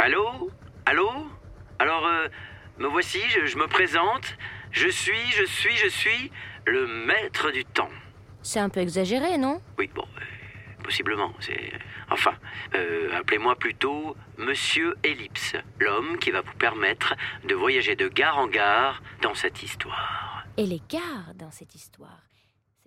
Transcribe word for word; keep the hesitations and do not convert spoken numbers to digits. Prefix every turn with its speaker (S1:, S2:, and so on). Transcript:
S1: Allô? Allô? Alors, euh, me voici, je, je me présente. Je suis, je suis, je suis le maître du temps.
S2: C'est un peu exagéré, non?
S1: Oui, bon, euh, possiblement, c'est... Enfin, euh, appelez-moi plutôt Monsieur Ellipse, l'homme qui va vous permettre de voyager de gare en gare dans cette histoire.
S2: Et les gares dans cette histoire.